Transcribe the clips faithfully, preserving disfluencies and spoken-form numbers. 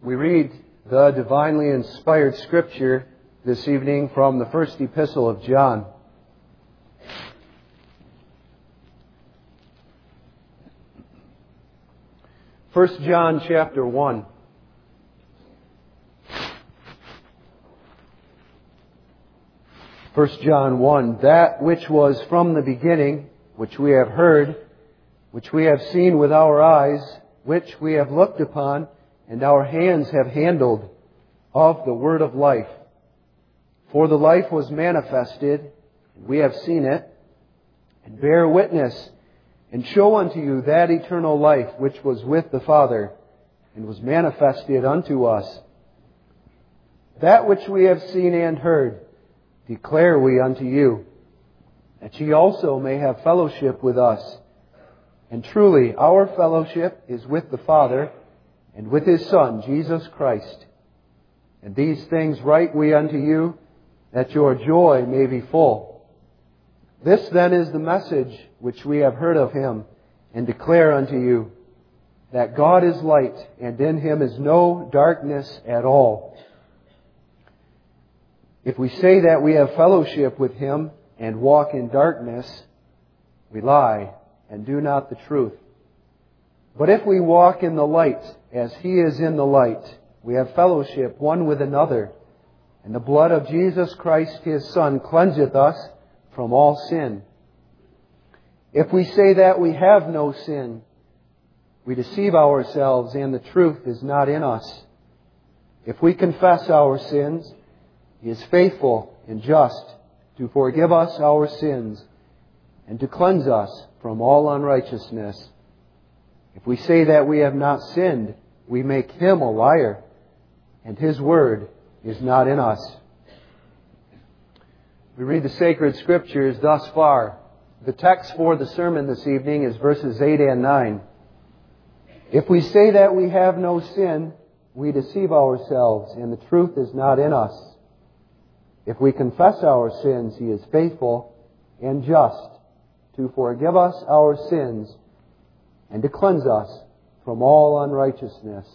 We read the divinely inspired Scripture this evening from the first epistle of John. First John chapter one. First John one. That which was from the beginning, which we have heard, which we have seen with our eyes, which we have looked upon, and our hands have handled, of the word of life. For the life was manifested, and we have seen it, and bear witness, and show unto you that eternal life which was with the Father, and was manifested unto us. That which we have seen and heard, declare we unto you, that ye also may have fellowship with us. And truly, our fellowship is with the Father, and with His Son, Jesus Christ. And these things write we unto you, that your joy may be full. This then is the message which we have heard of Him, and declare unto you, that God is light, and in Him is no darkness at all. If we say that we have fellowship with Him, and walk in darkness, we lie, and do not the truth. But if we walk in the light, as He is in the light, we have fellowship one with another, and the blood of Jesus Christ His Son cleanseth us from all sin. If we say that we have no sin, we deceive ourselves, and the truth is not in us. If we confess our sins, He is faithful and just to forgive us our sins, and to cleanse us from all unrighteousness. If we say that we have not sinned, we make Him a liar, and His word is not in us. We read the sacred Scriptures thus far. The text for the sermon this evening is verses eight and nine. If we say that we have no sin, we deceive ourselves, and the truth is not in us. If we confess our sins, He is faithful and just to forgive us our sins and to cleanse us from all unrighteousness.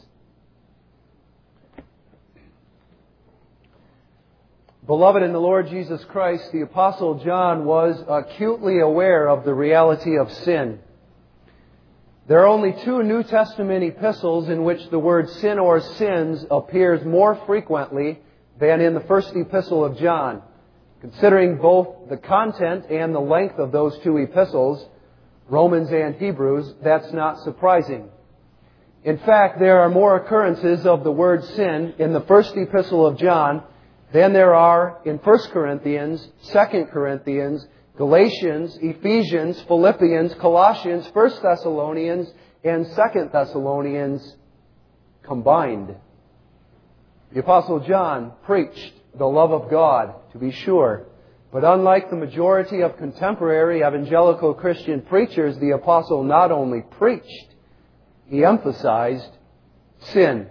Beloved in the Lord Jesus Christ, the Apostle John was acutely aware of the reality of sin. There are only two New Testament epistles in which the word sin or sins appears more frequently than in the first epistle of John. Considering both the content and the length of those two epistles, Romans and Hebrews, that's not surprising. In fact, there are more occurrences of the word sin in the first epistle of John than there are in First Corinthians, Second Corinthians, Galatians, Ephesians, Philippians, Colossians, First Thessalonians, and Second Thessalonians combined. The Apostle John preached the love of God, to be sure. But unlike the majority of contemporary evangelical Christian preachers, the Apostle not only preached, he emphasized sin.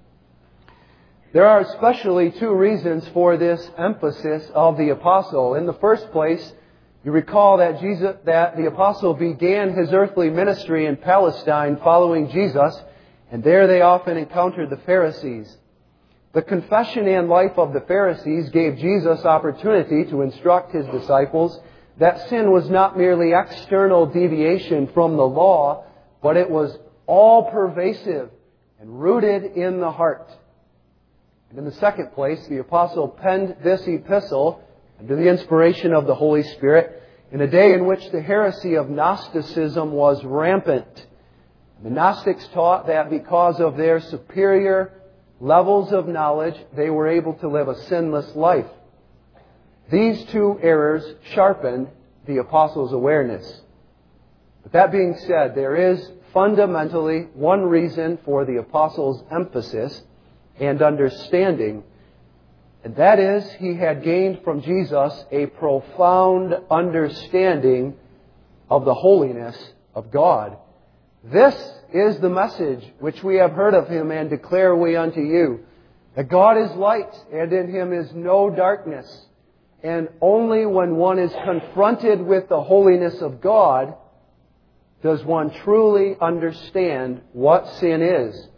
There are especially two reasons for this emphasis of the Apostle. In the first place, you recall that Jesus, that the Apostle began his earthly ministry in Palestine following Jesus, and there they often encountered the Pharisees. The confession and life of the Pharisees gave Jesus opportunity to instruct His disciples that sin was not merely external deviation from the law, but it was all-pervasive and rooted in the heart. And in the second place, the Apostle penned this epistle under the inspiration of the Holy Spirit in a day in which the heresy of Gnosticism was rampant. The Gnostics taught that because of their superior levels of knowledge, they were able to live a sinless life. These two errors sharpened the Apostle's awareness. But that being said, there is fundamentally one reason for the Apostle's emphasis and understanding, and that is he had gained from Jesus a profound understanding of the holiness of God. This is the message which we have heard of Him, and declare we unto you, that God is light, and in Him is no darkness. And only when one is confronted with the holiness of God does one truly understand what sin is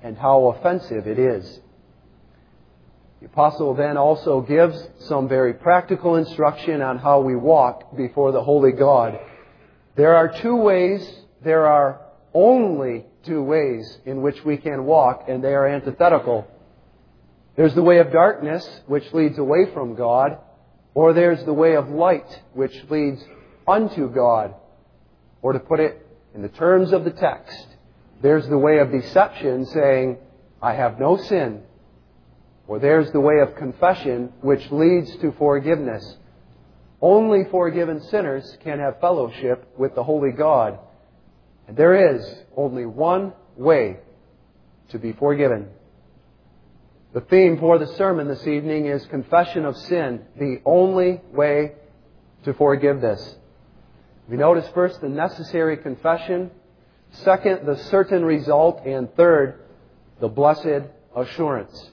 and how offensive it is. The apostle then also gives some very practical instruction on how we walk before the holy God. There are two ways, there are only two ways in which we can walk, and they are antithetical. There's the way of darkness, which leads away from God, or there's the way of light, which leads unto God. Or to put it in the terms of the text, there's the way of deception, saying, I have no sin. Or there's the way of confession, which leads to forgiveness. Only forgiven sinners can have fellowship with the holy God. And there is only one way to be forgiven. The theme for the sermon this evening is confession of sin, the only way to forgive this. We notice first the necessary confession, second, the certain result, and third, the blessed assurance.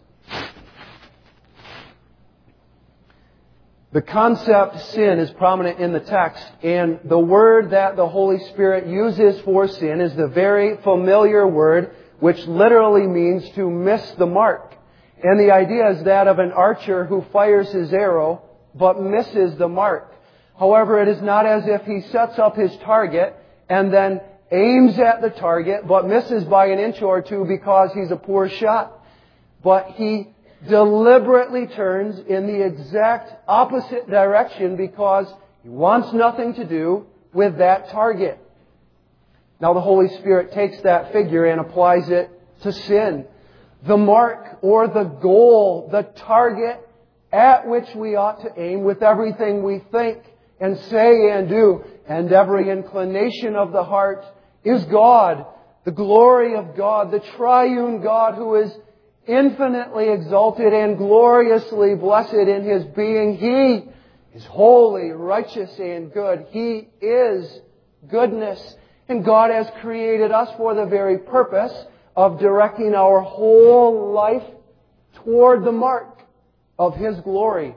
The concept sin is prominent in the text, and the word that the Holy Spirit uses for sin is the very familiar word which literally means to miss the mark. And the idea is that of an archer who fires his arrow but misses the mark. However, it is not as if he sets up his target and then aims at the target but misses by an inch or two because he's a poor shot. But he deliberately turns in the exact opposite direction because he wants nothing to do with that target. Now the Holy Spirit takes that figure and applies it to sin. The mark or the goal, the target at which we ought to aim with everything we think and say and do and every inclination of the heart is God, the glory of God, the triune God who is infinitely exalted and gloriously blessed in His being. He is holy, righteous, and good. He is goodness. And God has created us for the very purpose of directing our whole life toward the mark of His glory.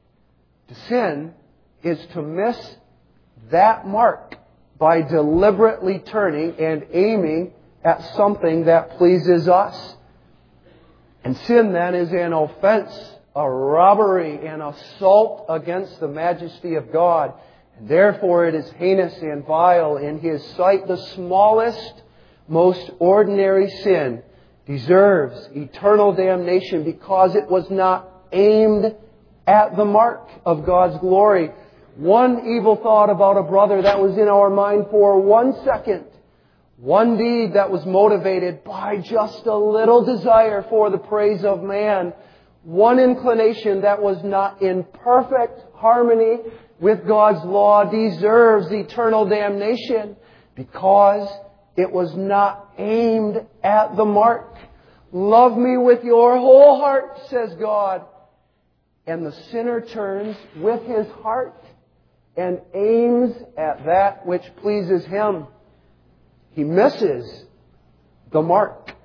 To sin is to miss that mark by deliberately turning and aiming at something that pleases us. And sin then is an offense, a robbery, an assault against the majesty of God. And therefore it is heinous and vile in His sight. The smallest, most ordinary sin deserves eternal damnation because it was not aimed at the mark of God's glory. One evil thought about a brother that was in our mind for one second. One deed that was motivated by just a little desire for the praise of man. One inclination that was not in perfect harmony with God's law deserves eternal damnation because it was not aimed at the mark. Love me with your whole heart, says God. And the sinner turns with his heart and aims at that which pleases him. He misses the mark.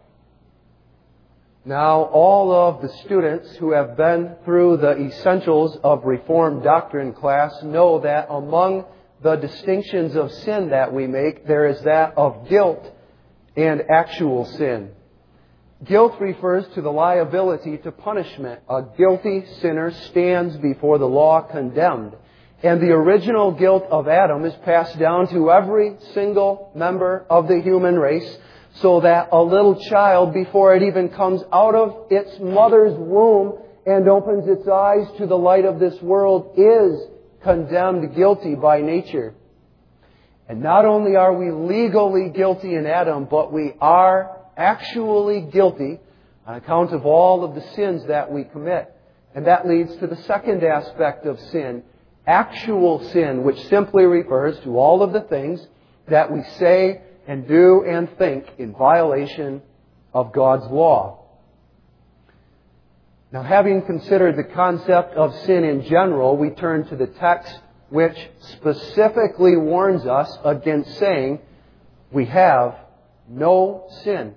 Now, all of the students who have been through the essentials of Reformed doctrine class know that among the distinctions of sin that we make, there is that of guilt and actual sin. Guilt refers to the liability to punishment. A guilty sinner stands before the law condemned. And the original guilt of Adam is passed down to every single member of the human race, so that a little child, before it even comes out of its mother's womb and opens its eyes to the light of this world, is condemned guilty by nature. And not only are we legally guilty in Adam, but we are actually guilty on account of all of the sins that we commit. And that leads to the second aspect of sin, actual sin, which simply refers to all of the things that we say and do and think in violation of God's law. Now, having considered the concept of sin in general, we turn to the text which specifically warns us against saying we have no sin.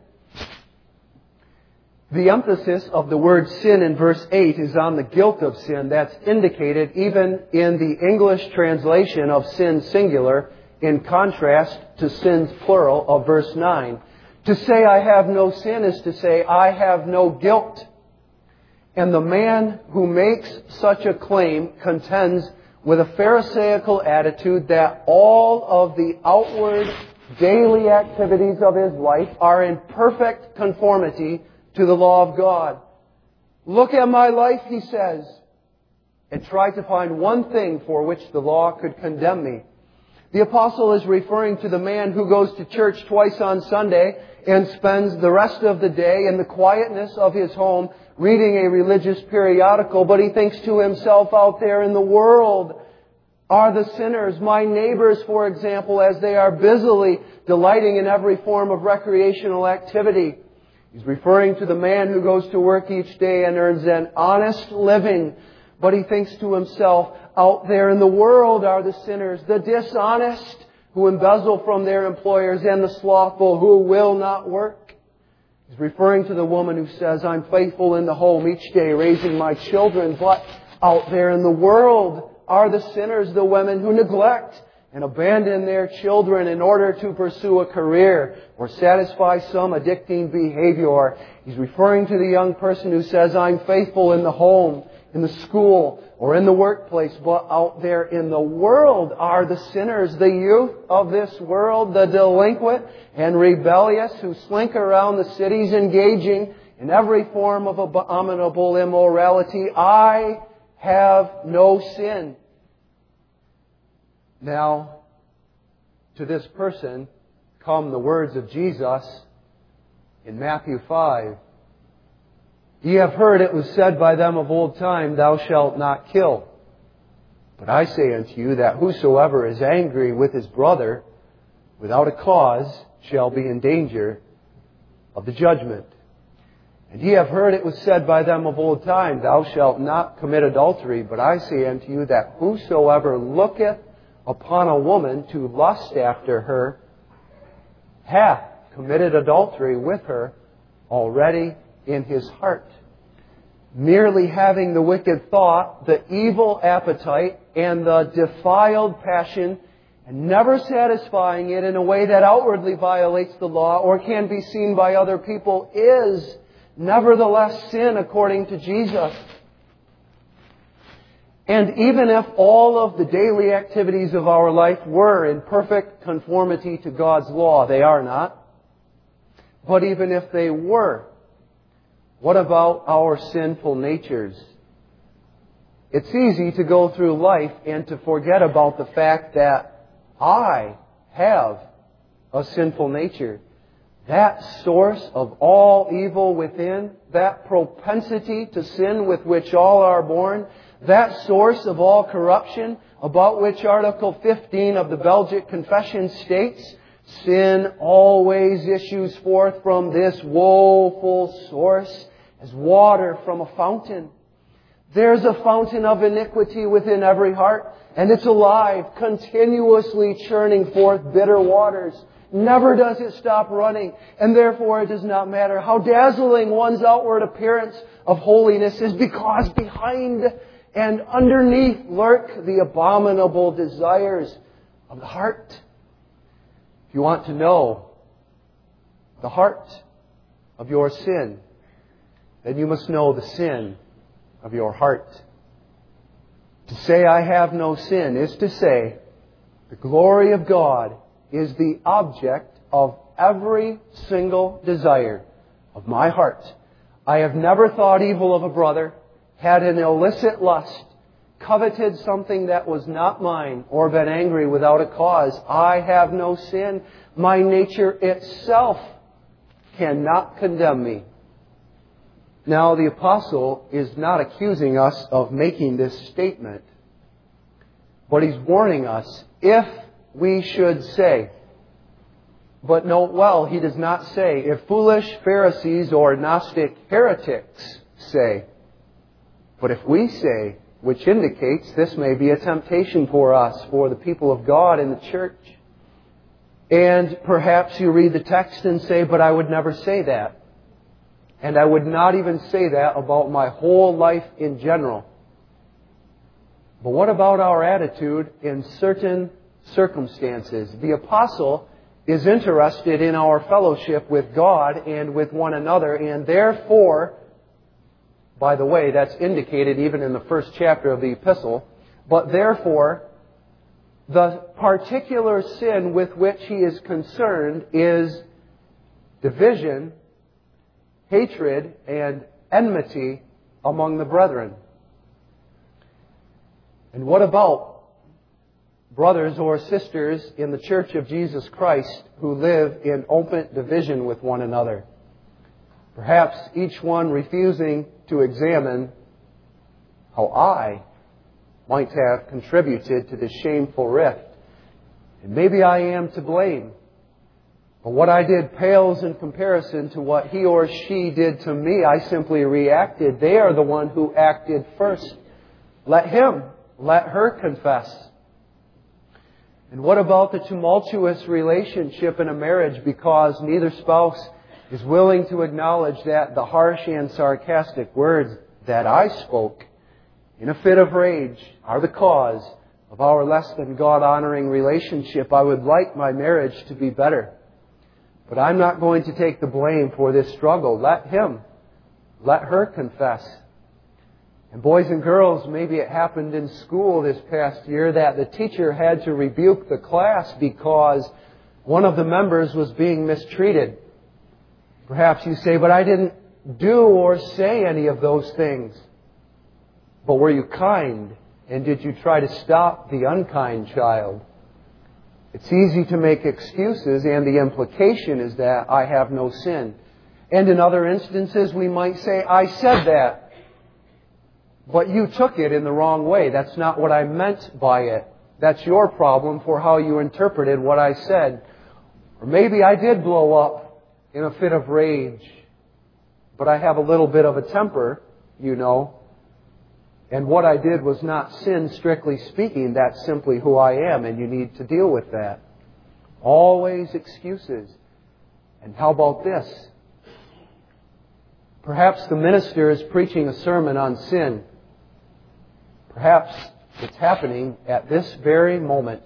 The emphasis of the word sin in verse eight is on the guilt of sin. That's indicated even in the English translation of sin singular, in contrast to sins plural of verse nine. To say I have no sin is to say I have no guilt. And the man who makes such a claim contends with a Pharisaical attitude that all of the outward daily activities of his life are in perfect conformity to the law of God. Look at my life, he says, and try to find one thing for which the law could condemn me. The apostle is referring to the man who goes to church twice on Sunday and spends the rest of the day in the quietness of his home reading a religious periodical, but he thinks to himself, out there in the world are the sinners, my neighbors, for example, as they are busily delighting in every form of recreational activity. He's referring to the man who goes to work each day and earns an honest living, but he thinks to himself, out there in the world are the sinners, the dishonest who embezzle from their employers, and the slothful who will not work. He's referring to the woman who says, I'm faithful in the home each day, raising my children, but out there in the world are the sinners, the women who neglect and abandon their children in order to pursue a career or satisfy some addicting behavior. He's referring to the young person who says, I'm faithful in the home, in the school, or in the workplace, but out there in the world are the sinners, the youth of this world, the delinquent and rebellious who slink around the cities engaging in every form of abominable immorality. I have no sin. Now, to this person come the words of Jesus in Matthew five. Ye have heard it was said by them of old time, Thou shalt not kill. But I say unto you that whosoever is angry with his brother without a cause shall be in danger of the judgment. And ye have heard it was said by them of old time, Thou shalt not commit adultery. But I say unto you that whosoever looketh upon a woman to lust after her hath committed adultery with her already in his heart. Merely having the wicked thought, the evil appetite, and the defiled passion, and never satisfying it in a way that outwardly violates the law or can be seen by other people, is nevertheless sin according to Jesus. And even if all of the daily activities of our life were in perfect conformity to God's law, they are not. But even if they were, what about our sinful natures? It's easy to go through life and to forget about the fact that I have a sinful nature. That source of all evil within, that propensity to sin with which all are born, that source of all corruption about which Article fifteen of the Belgic Confession states, sin always issues forth from this woeful source as water from a fountain. There's a fountain of iniquity within every heart, and it's alive, continuously churning forth bitter waters. Never does it stop running, and therefore it does not matter how dazzling one's outward appearance of holiness is, because behind and underneath lurk the abominable desires of the heart. If you want to know the heart of your sin, then you must know the sin of your heart. To say I have no sin is to say the glory of God is the object of every single desire of my heart. I have never thought evil of a brother, had an illicit lust, coveted something that was not mine, or been angry without a cause. I have no sin. My nature itself cannot condemn me. Now, the apostle is not accusing us of making this statement, but he's warning us if we should say. But note well, he does not say if foolish Pharisees or Gnostic heretics say. But if we say, which indicates this may be a temptation for us, for the people of God in the church. And perhaps you read the text and say, but I would never say that. And I would not even say that about my whole life in general. But what about our attitude in certain circumstances? The apostle is interested in our fellowship with God and with one another, and therefore, by the way, that's indicated even in the first chapter of the epistle, but therefore, the particular sin with which he is concerned is division, hatred, and enmity among the brethren. And what about brothers or sisters in the Church of Jesus Christ who live in open division with one another? Perhaps each one refusing to examine how I might have contributed to this shameful rift. And maybe I am to blame. But what I did pales in comparison to what he or she did to me. I simply reacted. They are the one who acted first. Let him, let her confess. And what about the tumultuous relationship in a marriage because neither spouse is willing to acknowledge that the harsh and sarcastic words that I spoke in a fit of rage are the cause of our less than God-honoring relationship? I would like my marriage to be better. But I'm not going to take the blame for this struggle. Let him, let her confess. And boys and girls, maybe it happened in school this past year that the teacher had to rebuke the class because one of the members was being mistreated. Perhaps you say, but I didn't do or say any of those things. But were you kind? And did you try to stop the unkind child? It's easy to make excuses, and the implication is that I have no sin. And in other instances, we might say, I said that, but you took it in the wrong way. That's not what I meant by it. That's your problem for how you interpreted what I said. Or maybe I did blow up in a fit of rage, but I have a little bit of a temper, you know. And what I did was not sin, strictly speaking. That's simply who I am, and you need to deal with that. Always excuses. And how about this? Perhaps the minister is preaching a sermon on sin. Perhaps it's happening at this very moment.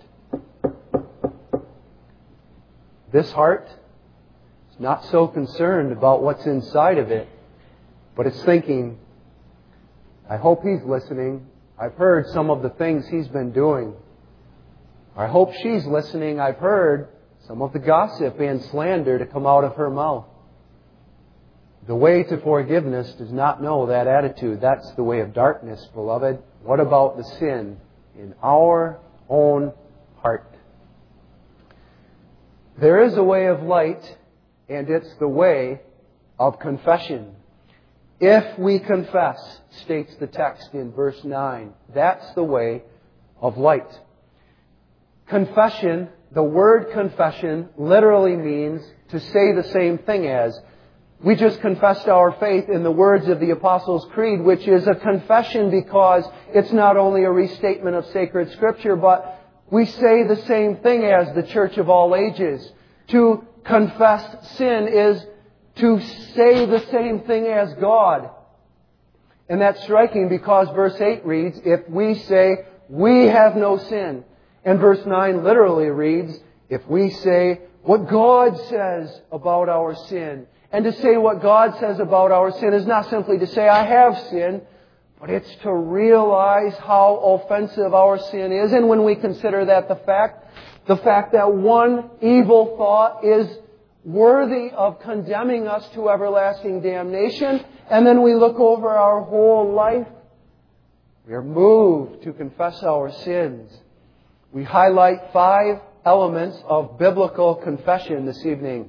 This heart is not so concerned about what's inside of it, but it's thinking, I hope he's listening. I've heard some of the things he's been doing. I hope she's listening. I've heard some of the gossip and slander to come out of her mouth. The way to forgiveness does not know that attitude. That's the way of darkness, beloved. What about the sin in our own heart? There is a way of light, and it's the way of confession. If we confess, states the text in verse nine, that's the way of light. Confession, the word confession, literally means to say the same thing as. We just confessed our faith in the words of the Apostles' Creed, which is a confession because it's not only a restatement of sacred Scripture, but we say the same thing as the Church of all ages. To confess sin is to say the same thing as God. And that's striking because verse eight reads, if we say we have no sin. And verse nine literally reads, if we say what God says about our sin. And to say what God says about our sin is not simply to say I have sin, but it's to realize how offensive our sin is. And when we consider that the fact, the fact that one evil thought is worthy of condemning us to everlasting damnation, and then we look over our whole life, we are moved to confess our sins. We highlight five elements of biblical confession this evening.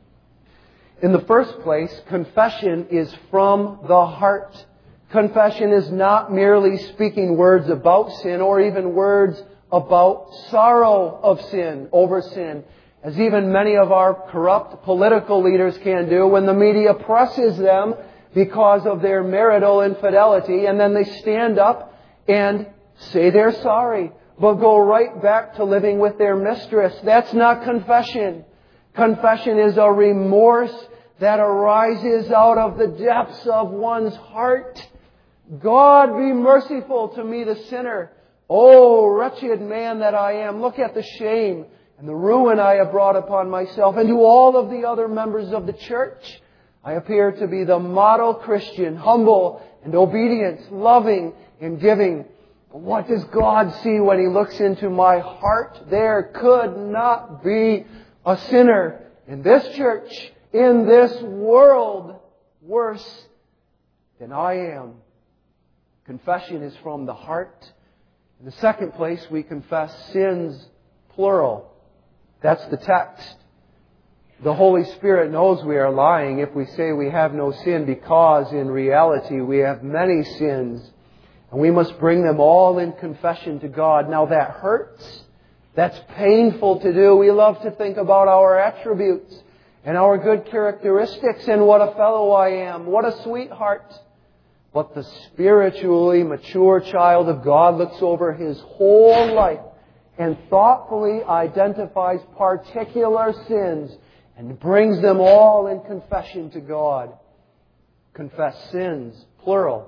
In the first place, confession is from the heart. Confession is not merely speaking words about sin or even words about sorrow of sin, over sin, as even many of our corrupt political leaders can do when the media presses them because of their marital infidelity, and then they stand up and say they're sorry, but go right back to living with their mistress. That's not confession. Confession is a remorse that arises out of the depths of one's heart. God, be merciful to me, the sinner. Oh, wretched man that I am. Look at the shame and the ruin I have brought upon myself and to all of the other members of the church. I appear to be the model Christian, humble and obedient, loving and giving. But what does God see when He looks into my heart? There could not be a sinner in this church, in this world, worse than I am. Confession is from the heart. In the second place, we confess sins, plural. That's the text. The Holy Spirit knows we are lying if we say we have no sin, because in reality we have many sins. And we must bring them all in confession to God. Now that hurts. That's painful to do. We love to think about our attributes and our good characteristics and what a fellow I am, what a sweetheart. But the spiritually mature child of God looks over his whole life and thoughtfully identifies particular sins and brings them all in confession to God. Confess sins, plural.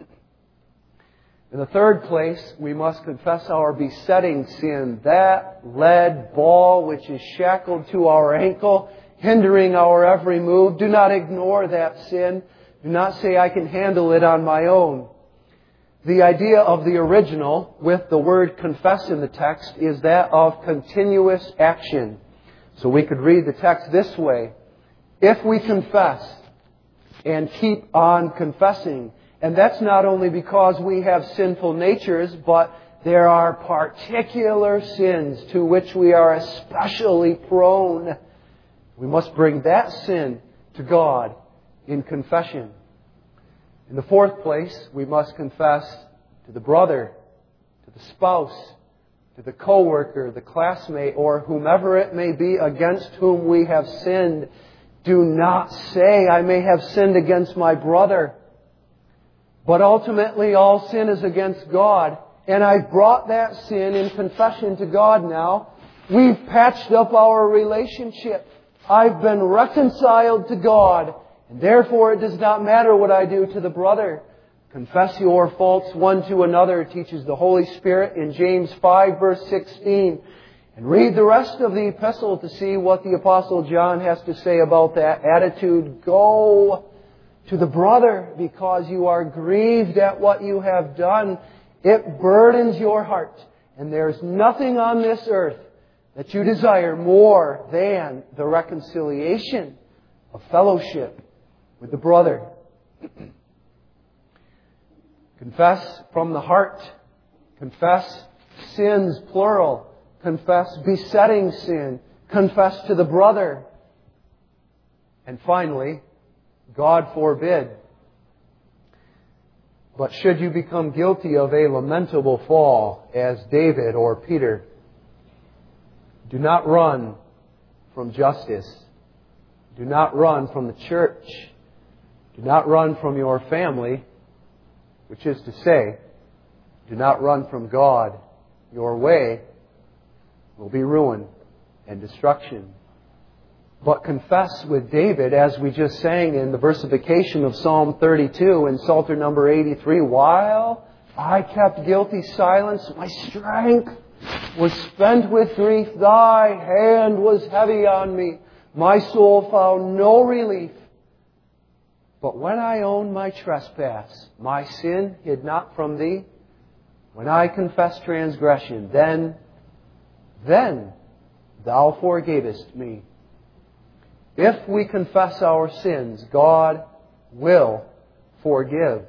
In the third place, we must confess our besetting sin, that lead ball which is shackled to our ankle, hindering our every move. Do not ignore that sin. Do not say, I can handle it on my own. The idea of the original with the word confess in the text is that of continuous action. So we could read the text this way. If we confess and keep on confessing, and that's not only because we have sinful natures, but there are particular sins to which we are especially prone. We must bring that sin to God in confession. In the fourth place, we must confess to the brother, to the spouse, to the co-worker, the classmate, or whomever it may be against whom we have sinned. Do not say, I may have sinned against my brother. But ultimately, all sin is against God. And I've brought that sin in confession to God now. We've patched up our relationship. I've been reconciled to God. And therefore, it does not matter what I do to the brother. Confess your faults one to another, teaches the Holy Spirit in James five, verse sixteen. And read the rest of the epistle to see what the Apostle John has to say about that attitude. Go to the brother because you are grieved at what you have done. It burdens your heart. And there's nothing on this earth that you desire more than the reconciliation of fellowship with the brother. Confess from the heart. Confess sins, plural. Confess besetting sin. Confess to the brother. And finally, God forbid. But should you become guilty of a lamentable fall, as David or Peter, do not run from justice. Do not run from the church. Do not run from your family, which is to say, do not run from God. Your way will be ruin and destruction. But confess with David, as we just sang in the versification of Psalm thirty-two in Psalter number eighty-three, while I kept guilty silence, my strength was spent with grief. Thy hand was heavy on me. My soul found no relief. But when I owned my trespass, my sin hid not from Thee. When I confessed transgression, then, then Thou forgavest me. If we confess our sins, God will forgive.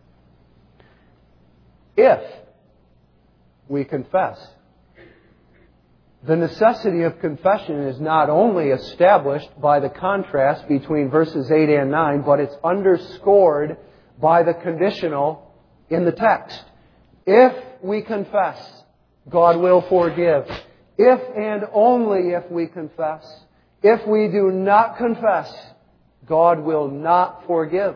If we confess. The necessity of confession is not only established by the contrast between verses eight and nine, but it's underscored by the conditional in the text. If we confess, God will forgive. If and only if we confess. If we do not confess, God will not forgive.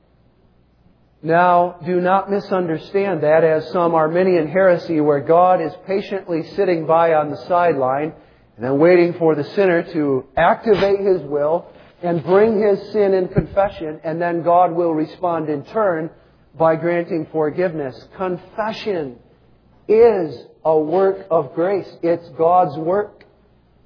Now, do not misunderstand that as some Arminian heresy where God is patiently sitting by on the sideline and then waiting for the sinner to activate his will and bring his sin in confession, and then God will respond in turn by granting forgiveness. Confession is a work of grace. It's God's work.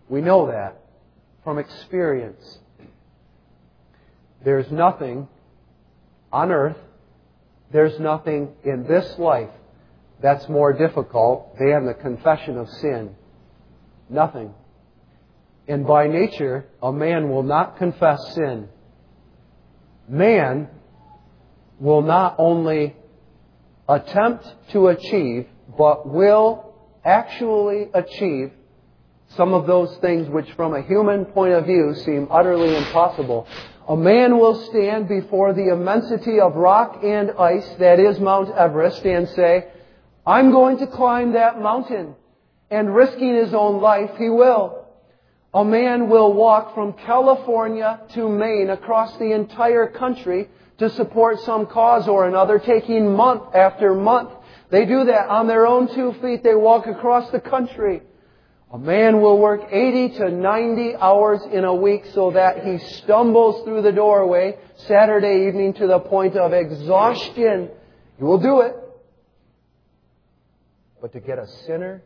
We know that from experience. There's nothing on earth, there's nothing in this life that's more difficult than the confession of sin. Nothing. And by nature, a man will not confess sin. Man will not only attempt to achieve, but will actually achieve some of those things which from a human point of view seem utterly impossible. A man will stand before the immensity of rock and ice that is Mount Everest and say, I'm going to climb that mountain. And risking his own life, he will. A man will walk from California to Maine across the entire country to support some cause or another, taking month after month. They do that on their own two feet. They walk across the country. A man will work eighty to ninety hours in a week so that he stumbles through the doorway Saturday evening to the point of exhaustion. He will do it. But to get a sinner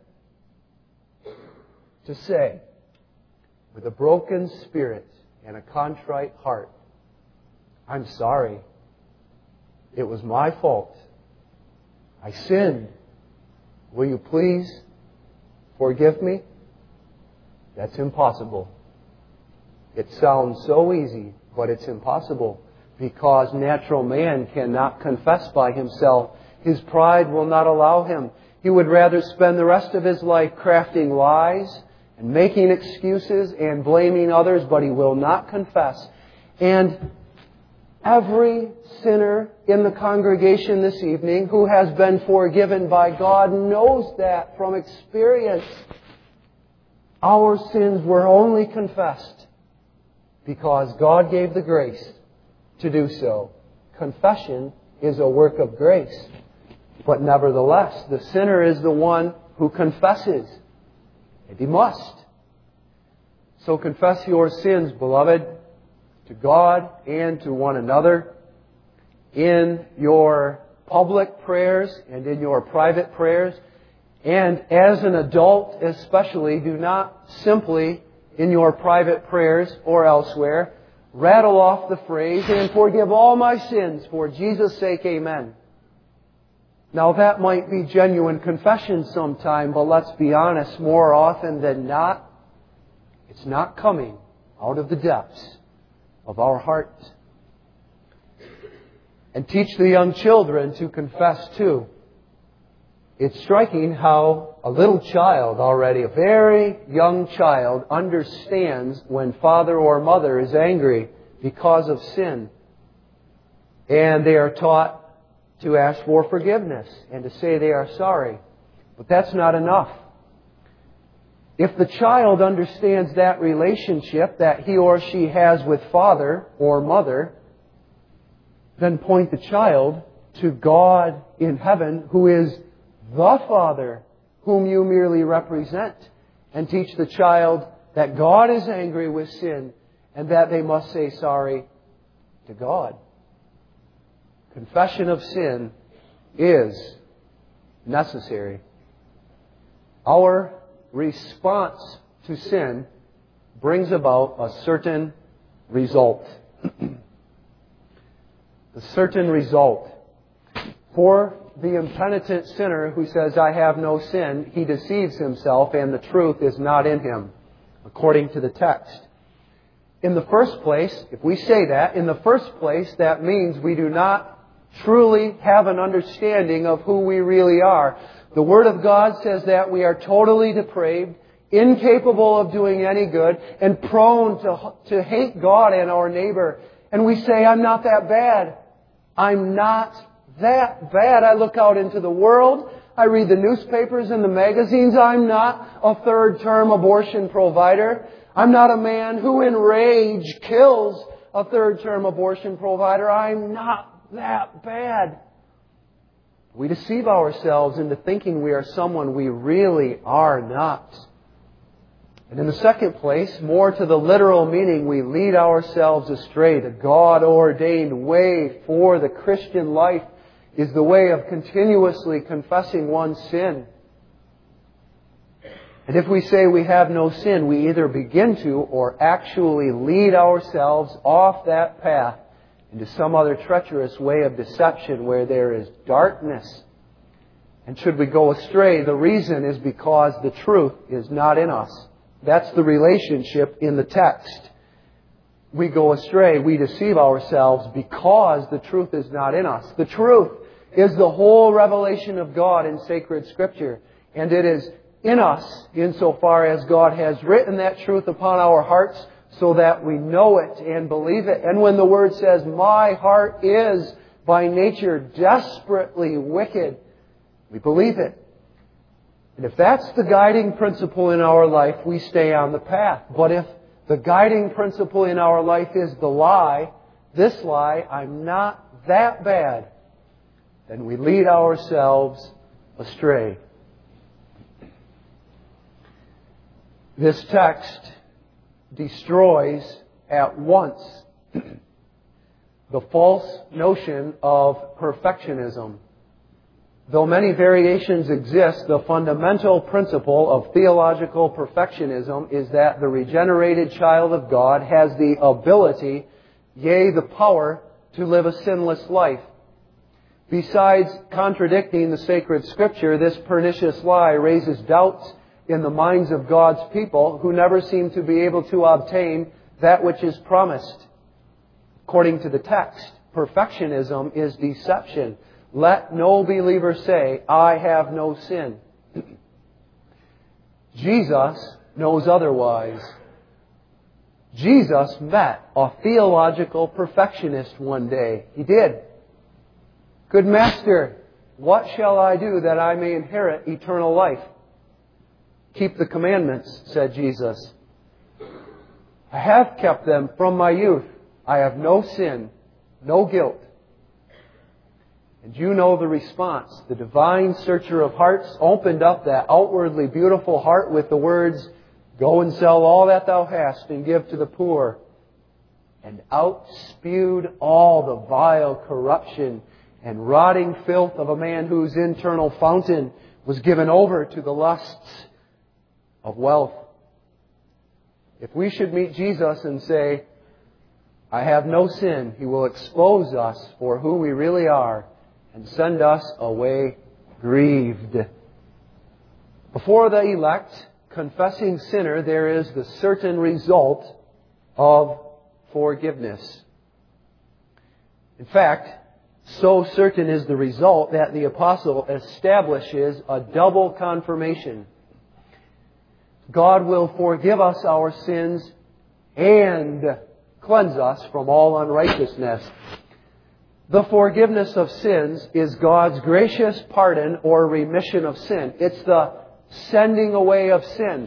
to say, with a broken spirit and a contrite heart, I'm sorry. It was my fault. I sinned. Will you please forgive me? That's impossible. It sounds so easy, but it's impossible because natural man cannot confess by himself. His pride will not allow him. He would rather spend the rest of his life crafting lies and making excuses and blaming others, but he will not confess. And every sinner in the congregation this evening who has been forgiven by God knows that from experience. Our sins were only confessed because God gave the grace to do so. Confession is a work of grace. But nevertheless, the sinner is the one who confesses. And he must. So confess your sins, beloved, to God and to one another in your public prayers and in your private prayers. And as an adult especially, do not simply in your private prayers or elsewhere rattle off the phrase, and forgive all my sins for Jesus' sake, amen. Now that might be genuine confession sometime, but let's be honest, more often than not, it's not coming out of the depths of our heart. And teach the young children to confess too. It's striking how a little child already, a very young child, understands when father or mother is angry because of sin. And they are taught to ask for forgiveness and to say they are sorry. But that's not enough. If the child understands that relationship that he or she has with father or mother, then point the child to God in heaven, who is the Father whom you merely represent, and teach the child that God is angry with sin and that they must say sorry to God. Confession of sin is necessary. Our response to sin brings about a certain result. A certain result. For the impenitent sinner who says, I have no sin, he deceives himself and the truth is not in him, according to the text. In the first place, if we say that, in the first place, that means we do not truly have an understanding of who we really are. The Word of God says that we are totally depraved, incapable of doing any good, and prone to, to hate God and our neighbor. And we say, I'm not that bad. I'm not that bad. I look out into the world. I read the newspapers and the magazines. I'm not a third-term abortion provider. I'm not a man who in rage kills a third-term abortion provider. I'm not that bad. We deceive ourselves into thinking we are someone we really are not. And in the second place, more to the literal meaning, we lead ourselves astray. The God-ordained way for the Christian life is the way of continuously confessing one's sin. And if we say we have no sin, we either begin to or actually lead ourselves off that path into some other treacherous way of deception where there is darkness. And should we go astray, the reason is because the truth is not in us. That's the relationship in the text. We go astray, we deceive ourselves because the truth is not in us. The truth is the whole revelation of God in sacred Scripture. And it is in us insofar as God has written that truth upon our hearts so that we know it and believe it. And when the Word says, my heart is by nature desperately wicked, we believe it. And if that's the guiding principle in our life, we stay on the path. But if the guiding principle in our life is the lie, this lie, I'm not that bad, then we lead ourselves astray. This text destroys at once the false notion of perfectionism. Though many variations exist, the fundamental principle of theological perfectionism is that the regenerated child of God has the ability, yea, the power, to live a sinless life. Besides contradicting the sacred Scripture, this pernicious lie raises doubts in the minds of God's people who never seem to be able to obtain that which is promised. According to the text, perfectionism is deception. Let no believer say, I have no sin. Jesus knows otherwise. Jesus met a theological perfectionist one day. He did. Good Master, what shall I do that I may inherit eternal life? Keep the commandments, said Jesus. I have kept them from my youth. I have no sin, no guilt. And you know the response. The divine searcher of hearts opened up that outwardly beautiful heart with the words, go and sell all that thou hast and give to the poor. And out spewed all the vile corruption and rotting filth of a man whose internal fountain was given over to the lusts of wealth. If we should meet Jesus and say, I have no sin, He will expose us for who we really are and send us away grieved. Before the elect, confessing sinner, there is the certain result of forgiveness. In fact, so certain is the result that the apostle establishes a double confirmation. God will forgive us our sins and cleanse us from all unrighteousness. The forgiveness of sins is God's gracious pardon or remission of sin. It's the sending away of sin.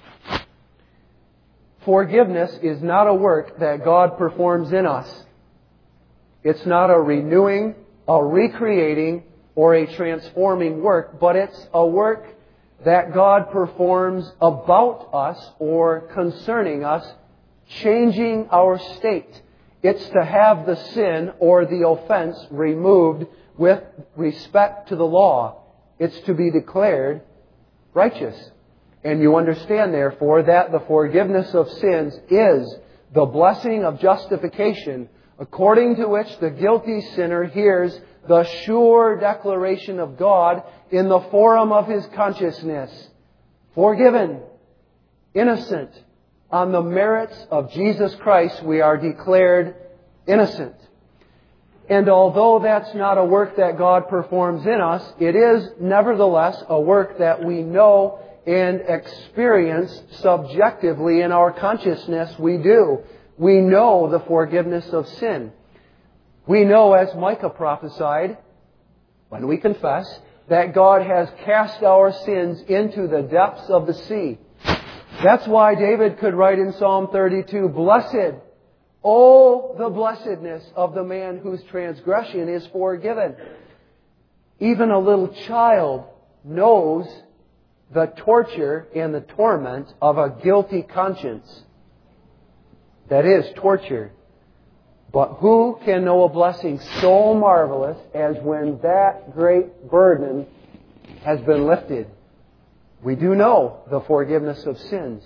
Forgiveness is not a work that God performs in us. It's not a renewing, a recreating, or a transforming work, but it's a work that God performs about us or concerning us, changing our state. It's to have the sin or the offense removed with respect to the law. It's to be declared righteous. And you understand, therefore, that the forgiveness of sins is the blessing of justification, according to which the guilty sinner hears the sure declaration of God in the forum of his consciousness. Forgiven, innocent. On the merits of Jesus Christ, we are declared innocent. And although that's not a work that God performs in us, it is nevertheless a work that we know and experience subjectively in our consciousness. We do. We know the forgiveness of sin. We know, as Micah prophesied, when we confess, that God has cast our sins into the depths of the sea. That's why David could write in Psalm thirty-two, Blessed, oh, the blessedness of the man whose transgression is forgiven. Even a little child knows the torture and the torment of a guilty conscience. That is torture. But who can know a blessing so marvelous as when that great burden has been lifted? We do know the forgiveness of sins.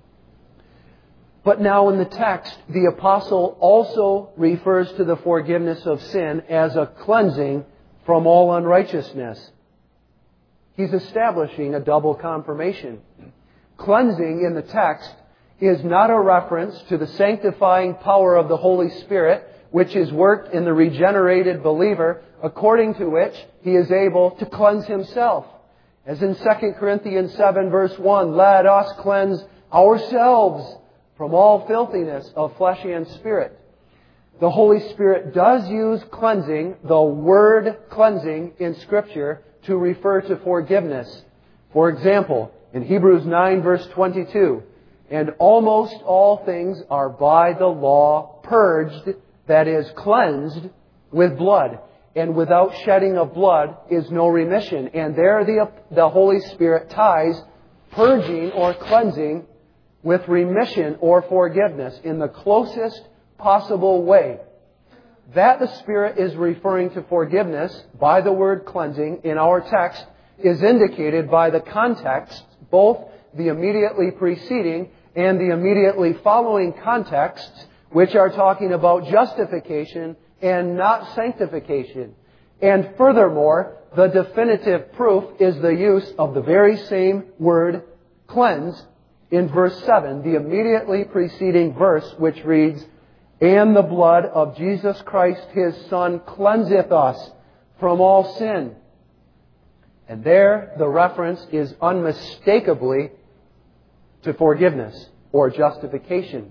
But now in the text, the apostle also refers to the forgiveness of sin as a cleansing from all unrighteousness. He's establishing a double confirmation. Cleansing in the text is not a reference to the sanctifying power of the Holy Spirit, which is worked in the regenerated believer, according to which he is able to cleanse himself. As in Second Corinthians seven verse one, let us cleanse ourselves from all filthiness of flesh and spirit. The Holy Spirit does use cleansing, the word cleansing in Scripture, to refer to forgiveness. For example, in Hebrews nine verse twenty-two, and almost all things are by the law purged, that is, cleansed with blood. And without shedding of blood is no remission. And there the, the Holy Spirit ties purging or cleansing with remission or forgiveness in the closest possible way. That the Spirit is referring to forgiveness by the word cleansing in our text is indicated by the context, both the immediately preceding and the immediately following contexts, which are talking about justification and not sanctification. And furthermore, the definitive proof is the use of the very same word cleanse in verse seven, the immediately preceding verse, which reads, and the blood of Jesus Christ His Son cleanseth us from all sin. And there the reference is unmistakably to forgiveness or justification.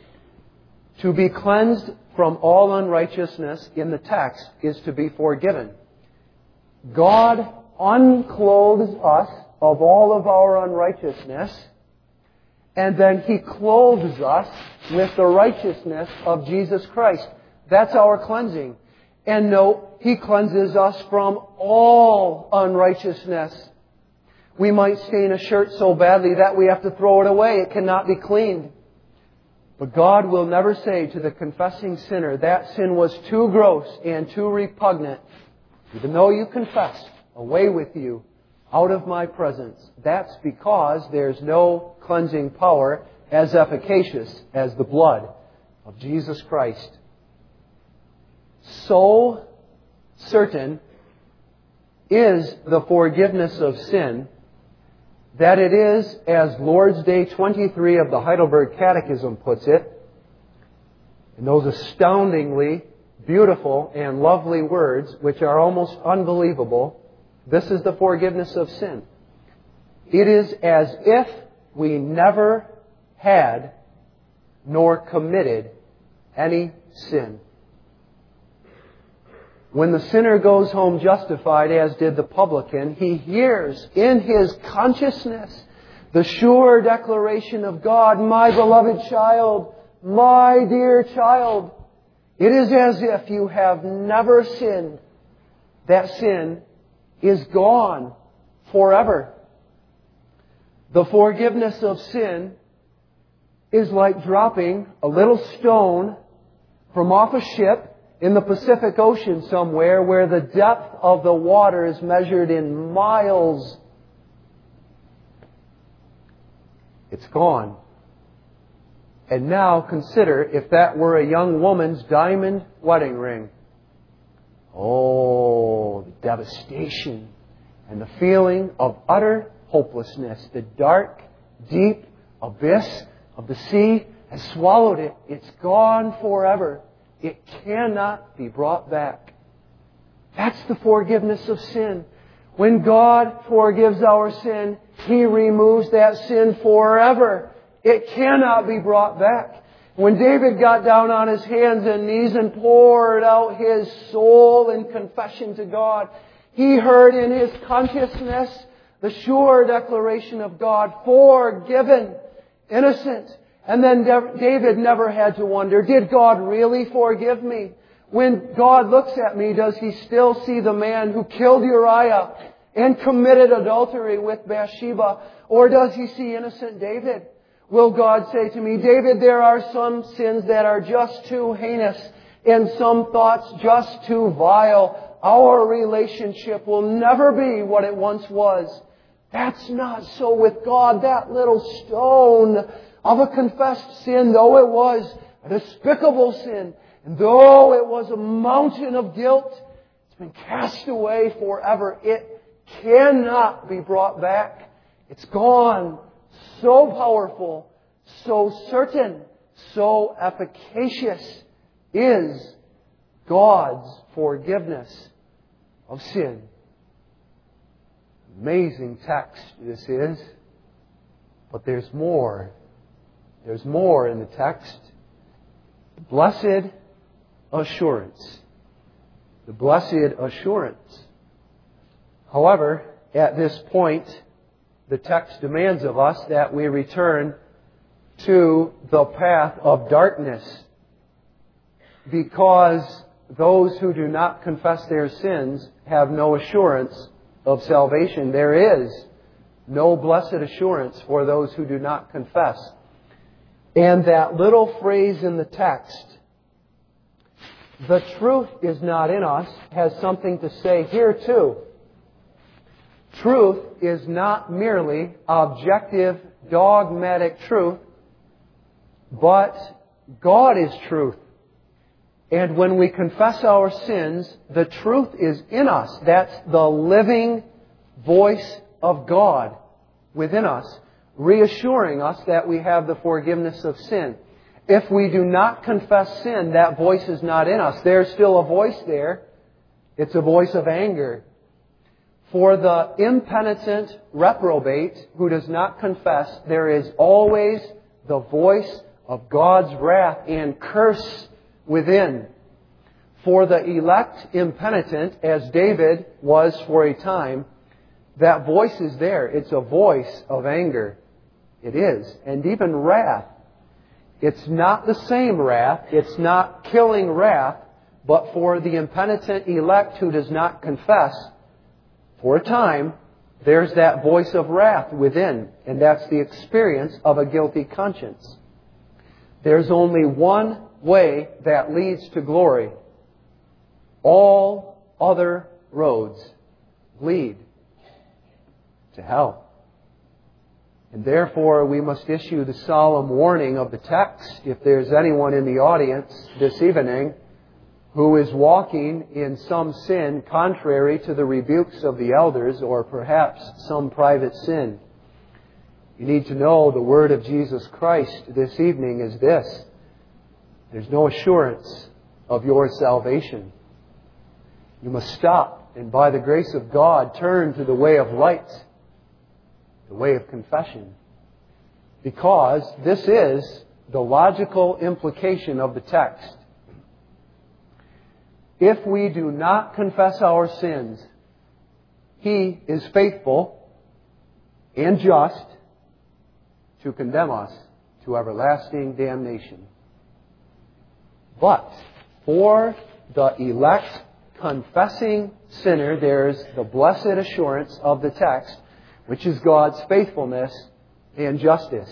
To be cleansed from all unrighteousness in the text is to be forgiven. God unclothes us of all of our unrighteousness, and then He clothes us with the righteousness of Jesus Christ. That's our cleansing. And note, He cleanses us from all unrighteousness. We might stain a shirt so badly that we have to throw it away. It cannot be cleaned. But God will never say to the confessing sinner, that sin was too gross and too repugnant. Even though you confessed, away with you, out of my presence. That's because there's no cleansing power as efficacious as the blood of Jesus Christ. So certain is the forgiveness of sin that it is, as Lord's Day twenty-three of the Heidelberg Catechism puts it, in those astoundingly beautiful and lovely words, which are almost unbelievable, this is the forgiveness of sin. It is as if we never had nor committed any sin. When the sinner goes home justified, as did the publican, he hears in his consciousness the sure declaration of God, my beloved child, my dear child. It is as if you have never sinned. That sin is gone forever. The forgiveness of sin is like dropping a little stone from off a ship in the Pacific Ocean somewhere where the depth of the water is measured in miles. It's gone. And now consider if that were a young woman's diamond wedding ring. Oh, the devastation and the feeling of utter hopelessness. The dark, deep abyss of the sea has swallowed it. It's gone forever. It cannot be brought back. That's the forgiveness of sin. When God forgives our sin, He removes that sin forever. It cannot be brought back. When David got down on his hands and knees and poured out his soul in confession to God, he heard in his consciousness the sure declaration of God, forgiven, innocent. And then David never had to wonder, did God really forgive me? When God looks at me, does He still see the man who killed Uriah and committed adultery with Bathsheba? Or does He see innocent David? Will God say to me, David, there are some sins that are just too heinous and some thoughts just too vile. Our relationship will never be what it once was. That's not so with God. That little stone of a confessed sin, though it was a despicable sin, and though it was a mountain of guilt, it's been cast away forever. It cannot be brought back. It's gone. So powerful, so certain, so efficacious is God's forgiveness of sin. Amazing text this is. But there's more. There's more in the text. The blessed assurance. The blessed assurance. However, at this point, the text demands of us that we return to the path of darkness, because those who do not confess their sins have no assurance of salvation. There is no blessed assurance for those who do not confess. And that little phrase in the text, the truth is not in us, has something to say here too. Truth is not merely objective, dogmatic truth, but God is truth. And when we confess our sins, the truth is in us. That's the living voice of God within us, reassuring us that we have the forgiveness of sin. If we do not confess sin, that voice is not in us. There's still a voice there. It's a voice of anger. For the impenitent reprobate who does not confess, there is always the voice of God's wrath and curse within. For the elect impenitent, as David was for a time, that voice is there. It's a voice of anger. It is. And even wrath. It's not the same wrath. It's not killing wrath. But for the impenitent elect who does not confess, for a time, there's that voice of wrath within. And that's the experience of a guilty conscience. There's only one way that leads to glory. All other roads lead to hell. And therefore, we must issue the solemn warning of the text. If there's anyone in the audience this evening who is walking in some sin contrary to the rebukes of the elders, or perhaps some private sin, you need to know the word of Jesus Christ this evening is this: there's no assurance of your salvation. You must stop and by the grace of God turn to the way of light, the way of confession. Because this is the logical implication of the text. If we do not confess our sins, He is faithful and just to condemn us to everlasting damnation. But for the elect confessing sinner, there's the blessed assurance of the text, which is God's faithfulness and justice.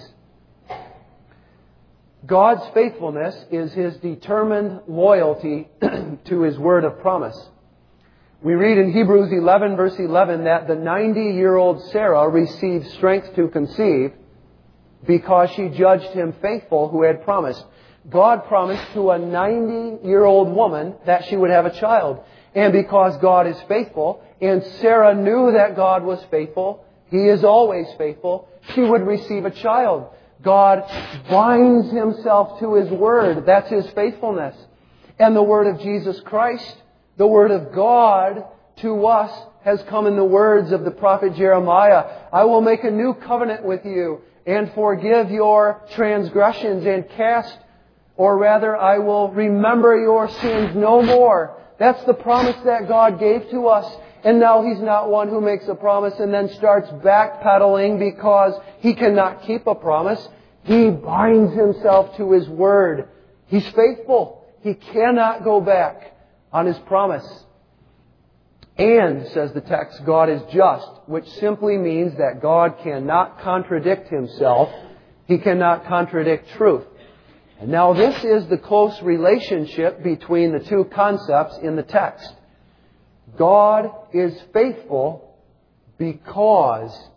God's faithfulness is His determined loyalty to His word of promise. We read in Hebrews eleven, verse eleven, that the ninety-year-old Sarah received strength to conceive because she judged him faithful who had promised. God promised to a ninety-year-old woman that she would have a child. And because God is faithful, and Sarah knew that God was faithful, He is always faithful, she would receive a child. God binds Himself to His word. That's His faithfulness. And the word of Jesus Christ, the word of God to us, has come in the words of the prophet Jeremiah. I will make a new covenant with you and forgive your transgressions and cast, or rather, I will remember your sins no more. That's the promise that God gave to us. And now He's not one who makes a promise and then starts backpedaling because He cannot keep a promise. He binds Himself to His word. He's faithful. He cannot go back on His promise. And, says the text, God is just, which simply means that God cannot contradict Himself. He cannot contradict truth. And now this is the close relationship between the two concepts in the text. God is faithful because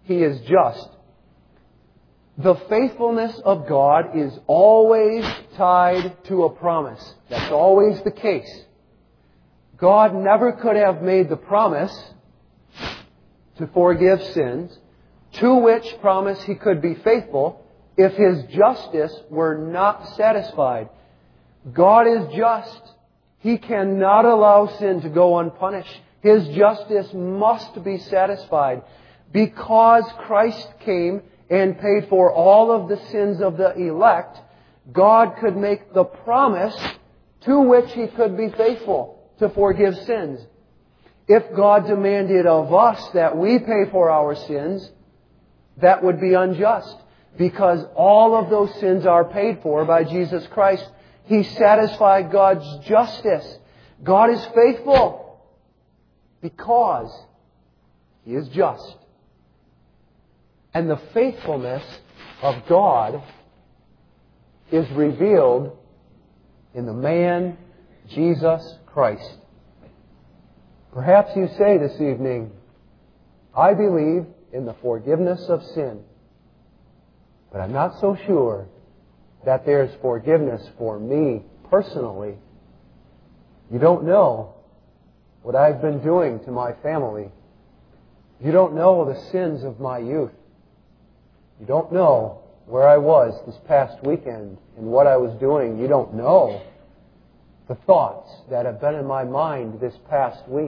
He is just. The faithfulness of God is always tied to a promise. That's always the case. God never could have made the promise to forgive sins, to which promise He could be faithful, if His justice were not satisfied. God is just. He cannot allow sin to go unpunished. His justice must be satisfied. Because Christ came and paid for all of the sins of the elect, God could make the promise to which He could be faithful to forgive sins. If God demanded of us that we pay for our sins, that would be unjust, because all of those sins are paid for by Jesus Christ. He satisfied God's justice. God is faithful because He is just. And the faithfulness of God is revealed in the man, Jesus Christ. Perhaps you say this evening, I believe in the forgiveness of sin, but I'm not so sure that there's forgiveness for me personally. You don't know what I've been doing to my family. You don't know the sins of my youth. You don't know where I was this past weekend and what I was doing. You don't know the thoughts that have been in my mind this past week.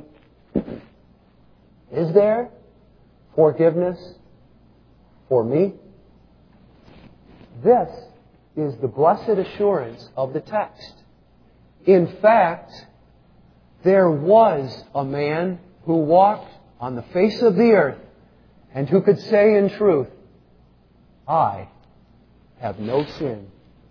Is there forgiveness for me? This is the blessed assurance of the text. In fact, there was a man who walked on the face of the earth and who could say in truth, I have no sin.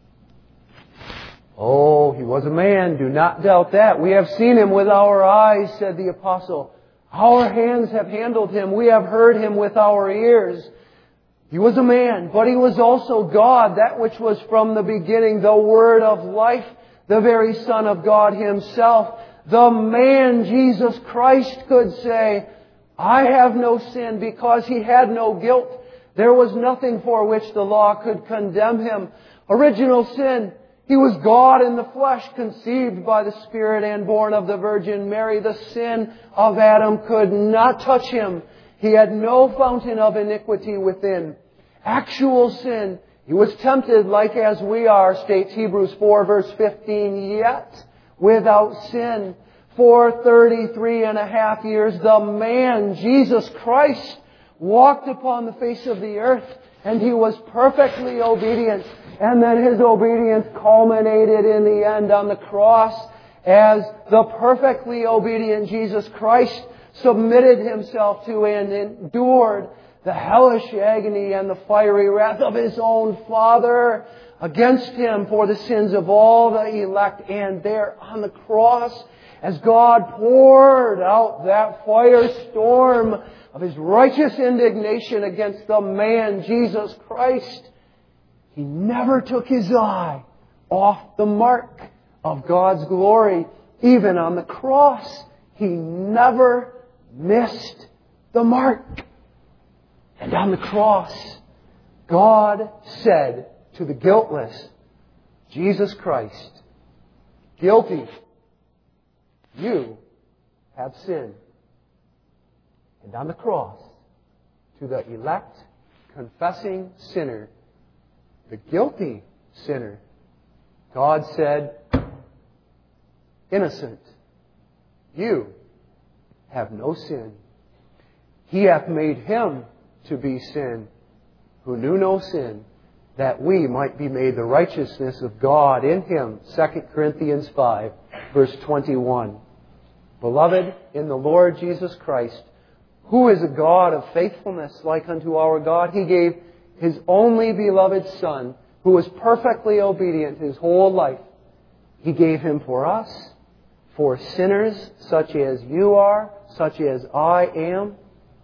Oh, he was a man, do not doubt that. We have seen Him with our eyes, said the apostle. Our hands have handled Him. We have heard Him with our ears. He was a man, but He was also God, that which was from the beginning, the Word of life, the very Son of God Himself. The man, Jesus Christ, could say, I have no sin, because He had no guilt. There was nothing for which the law could condemn Him. Original sin. He was God in the flesh, conceived by the Spirit and born of the Virgin Mary. The sin of Adam could not touch Him. He had no fountain of iniquity within. Actual sin. He was tempted like as we are, states Hebrews four verse fifteen, yet without sin. For thirty-three and a half years, the man, Jesus Christ, walked upon the face of the earth, and He was perfectly obedient. And then His obedience culminated in the end on the cross as the perfectly obedient Jesus Christ submitted Himself to and endured the hellish agony and the fiery wrath of His own Father against Him for the sins of all the elect. And there on the cross, as God poured out that firestorm of His righteous indignation against the man, Jesus Christ, He never took His eye off the mark of God's glory. Even on the cross, He never missed the mark. And on the cross, God said to the guiltless, Jesus Christ, guilty, you have sinned. And on the cross, to the elect, confessing sinner, the guilty sinner, God said, innocent, you have no sin. He hath made Him to be sin, who knew no sin, that we might be made the righteousness of God in Him. Second Corinthians five, verse twenty-one. Beloved, in the Lord Jesus Christ, who is a God of faithfulness like unto our God, He gave His only beloved Son, who was perfectly obedient His whole life. He gave Him for us, for sinners such as you are, such as I am.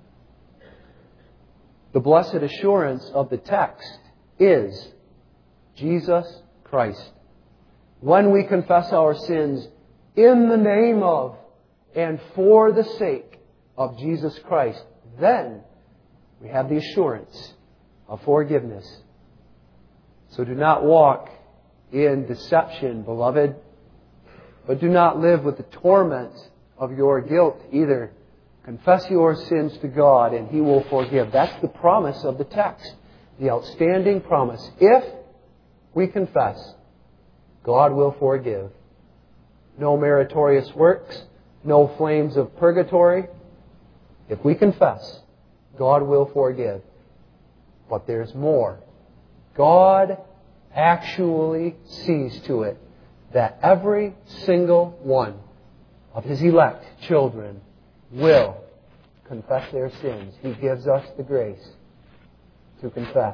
The blessed assurance of the text is Jesus Christ. When we confess our sins in the name of and for the sake of Jesus Christ, then We have the assurance of forgiveness. So do not walk in deception, beloved, but do not live with the torment of your guilt either. Confess your sins to God and He will forgive. That's the promise of the text. The outstanding promise. If we confess, God will forgive. No meritorious works, no flames of purgatory. If we confess, God will forgive. But there's more. God actually sees to it that every single one of His elect children will confess their sins. He gives us the grace to confess.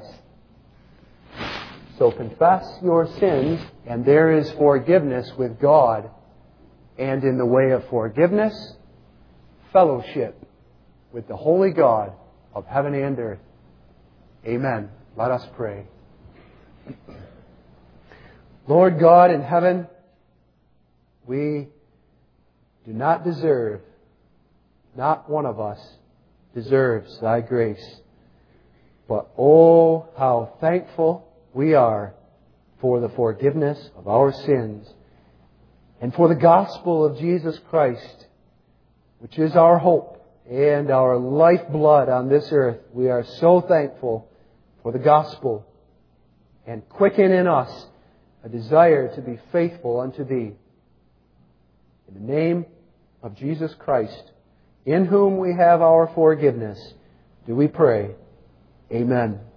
So confess your sins, and there is forgiveness with God. And in the way of forgiveness, fellowship with the holy God of heaven and earth. Amen. Let us pray. Lord God in heaven, we do not deserve, not one of us deserves Thy grace. But oh, how thankful we are for the forgiveness of our sins and for the gospel of Jesus Christ, which is our hope and our lifeblood on this earth. We are so thankful for the gospel, and quicken in us a desire to be faithful unto Thee. In the name of Jesus Christ, in whom we have our forgiveness, do we pray. Amen.